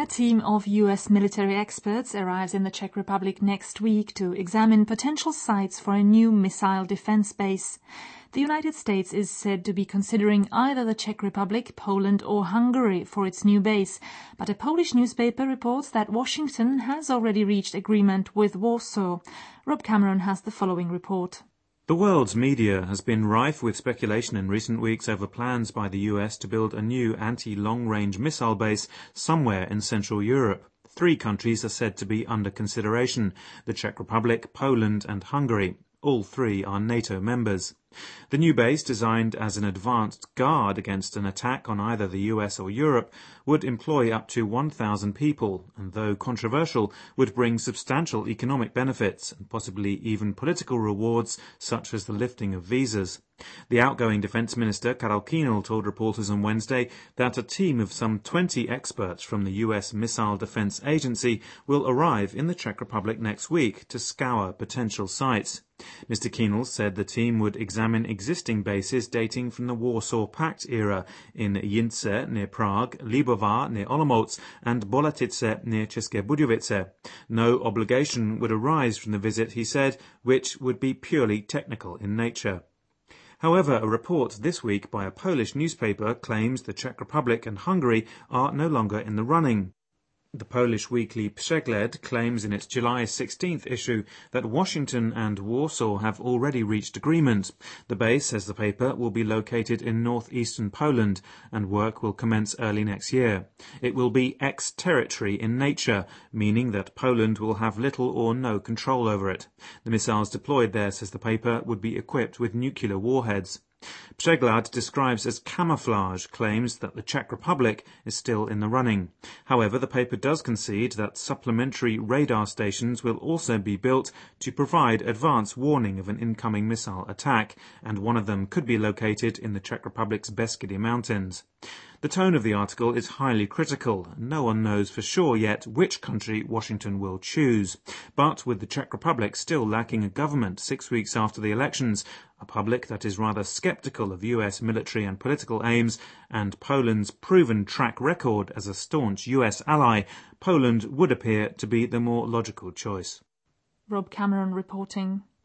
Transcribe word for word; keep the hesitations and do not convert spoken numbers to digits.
A team of U S military experts arrives in the Czech Republic next week to examine potential sites for a new missile defense base. The United States is said to be considering either the Czech Republic, Poland or Hungary for its new base, but a Polish newspaper reports that Washington has already reached agreement with Warsaw. Rob Cameron has the following report. The world's media has been rife with speculation in recent weeks over plans by the U S to build a new anti-long-range missile base somewhere in Central Europe. Three countries are said to be under consideration: the Czech Republic, Poland and Hungary. All three are NATO members. The new base, designed as an advanced guard against an attack on either the U S or Europe, would employ up to one thousand people, and though controversial, would bring substantial economic benefits and possibly even political rewards, such as the lifting of visas. The outgoing Defence Minister, Karel Keenel, told reporters on Wednesday that a team of some twenty experts from the U S Missile Defense Agency will arrive in the Czech Republic next week to scour potential sites. Mister Keenel said the team would examine existing bases dating from the Warsaw Pact era in Jince near Prague, Libovar near Olomouc and Boletice near České Budějovice. No obligation would arise from the visit, he said, which would be purely technical in nature. However, a report this week by a Polish newspaper claims the Czech Republic and Hungary are no longer in the running. The Polish weekly Przegled claims in its July sixteenth issue that Washington and Warsaw have already reached agreement. The base, says the paper, will be located in northeastern Poland and work will commence early next year. It will be ex-territory in nature, meaning that Poland will have little or no control over it. The missiles deployed there, says the paper, would be equipped with nuclear warheads. Przegled describes as camouflage claims that the Czech Republic is still in the running. However, the paper does concede that supplementary radar stations will also be built to provide advance warning of an incoming missile attack, and one of them could be located in the Czech Republic's Beskidi Mountains. The tone of the article is highly critical. No one knows for sure yet which country Washington will choose. But with the Czech Republic still lacking a government six weeks after the elections, a public that is rather sceptical of U S military and political aims, and Poland's proven track record as a staunch U S ally, Poland would appear to be the more logical choice. Rob Cameron reporting.